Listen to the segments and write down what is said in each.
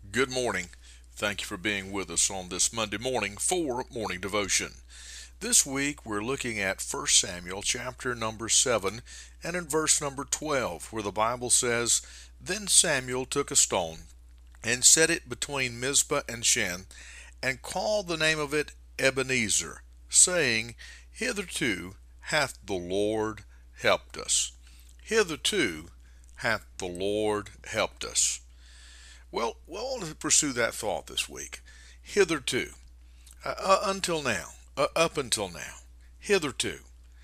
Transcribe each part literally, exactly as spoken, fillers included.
Good morning. Thank you for being with us on this Monday morning for Morning Devotion. This week we're looking at First Samuel chapter number seven and in verse number twelve, where the Bible says, Then Samuel took a stone and set it between Mizpah and Shen, and called the name of it Ebenezer, saying, Hitherto hath the Lord helped us. Hitherto hath the Lord helped us. Well, we want to pursue that thought this week. Hitherto, uh, uh, until now, uh, up until now, hitherto.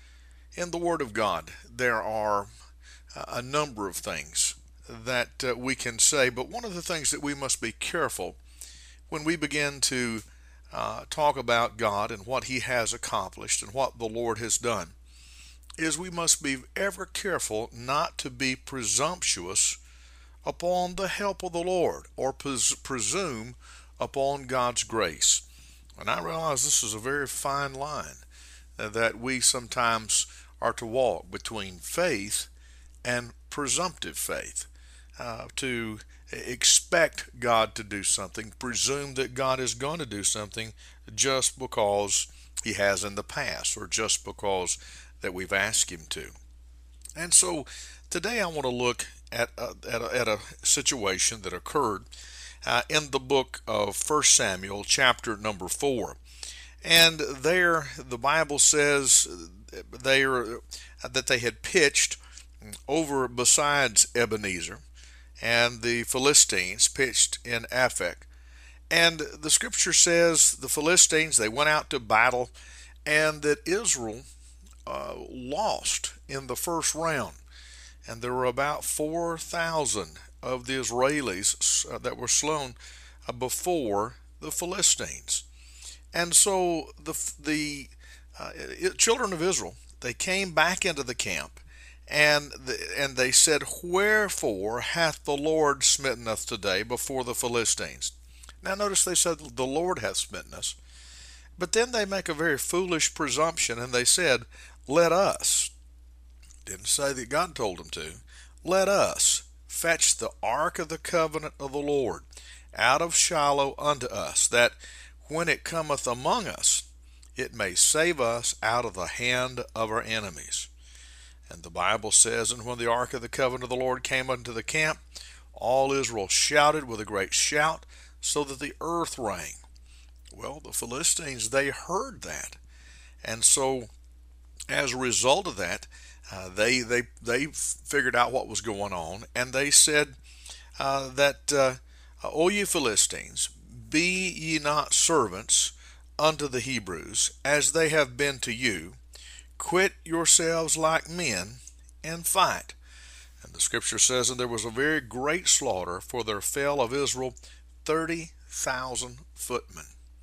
In the Word of God, there are uh, a number of things that uh, we can say, but one of the things that we must be careful when we begin to uh, talk about God and what He has accomplished and what the Lord has done is we must be ever careful not to be presumptuous upon the help of the Lord or pres- presume upon God's grace. And I realize this is a very fine line uh, that we sometimes are to walk between faith and presumptive faith. Uh, to expect God to do something, presume that God is going to do something just because He has in the past or just because that we've asked Him to. And so today I want to look at a, at a, at a situation that occurred uh, in the book of First Samuel, chapter number four. And there the Bible says they are, that they had pitched over besides Ebenezer, and the Philistines pitched in Aphek. And the scripture says the Philistines, they went out to battle, and that Israel uh, lost in the first round. And there were about four thousand of the Israelis uh, that were slain uh, before the Philistines. And so the, the uh, children of Israel, they came back into the camp, and the, and they said, Wherefore hath the Lord smitten us today before the Philistines? Now notice they said, The Lord hath smitten us. But then they make a very foolish presumption, and they said, Let us. Didn't say that God told them to. Let us fetch the ark of the covenant of the Lord out of Shiloh unto us, that when it cometh among us, it may save us out of the hand of our enemies. And the Bible says, And when the ark of the covenant of the Lord came unto the camp, all Israel shouted with a great shout, so that the earth rang. Well, the Philistines, they heard that. And so, as a result of that, uh, they, they, they figured out what was going on, and they said uh, that, uh, O ye Philistines, be ye not servants unto the Hebrews, as they have been to you. Quit yourselves like men, and fight. And the scripture says, And there was a very great slaughter, for there fell of Israel thirty thousand footmen.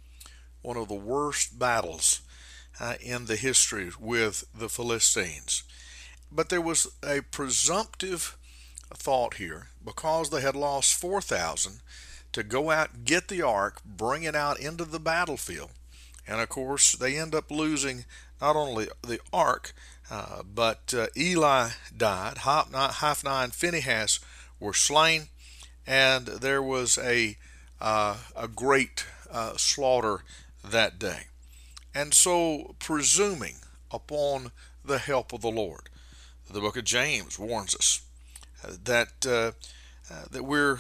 One of the worst battles uh, in the history with the Philistines. But there was a presumptive thought here, because they had lost four thousand, to go out and get the ark, bring it out into the battlefield. And of course, they end up losing not only the ark, uh, but uh, Eli died, Hophni and Phinehas were slain, and there was a, uh, a great uh, slaughter that day. And so, presuming upon the help of the Lord, the book of James warns us that uh, uh, that we're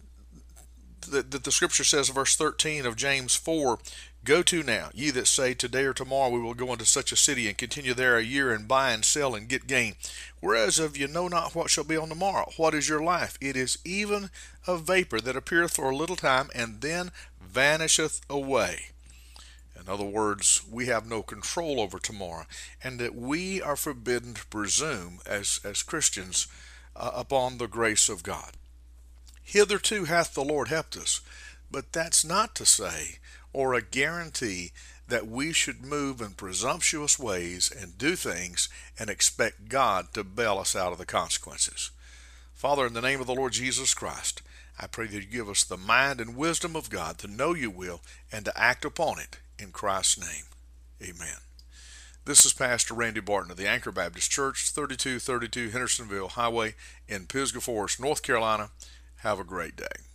that, that the scripture says in verse thirteen of James four, Go to now, ye that say, Today or tomorrow we will go into such a city, and continue there a year, and buy and sell, and get gain. Whereas of you know not what shall be on the morrow. What is your life? It is even a vapor that appeareth for a little time, and then vanisheth away. In other words, we have no control over tomorrow, and that we are forbidden to presume as, as Christians uh, upon the grace of God. Hitherto hath the Lord helped us, but that's not to say or a guarantee that we should move in presumptuous ways and do things and expect God to bail us out of the consequences. Father, in the name of the Lord Jesus Christ, I pray that you give us the mind and wisdom of God to know your will and to act upon it. In Christ's name, amen. This is Pastor Randy Barton of the Anchor Baptist Church, thirty-two thirty-two Hendersonville Highway in Pisgah Forest, North Carolina. Have a great day.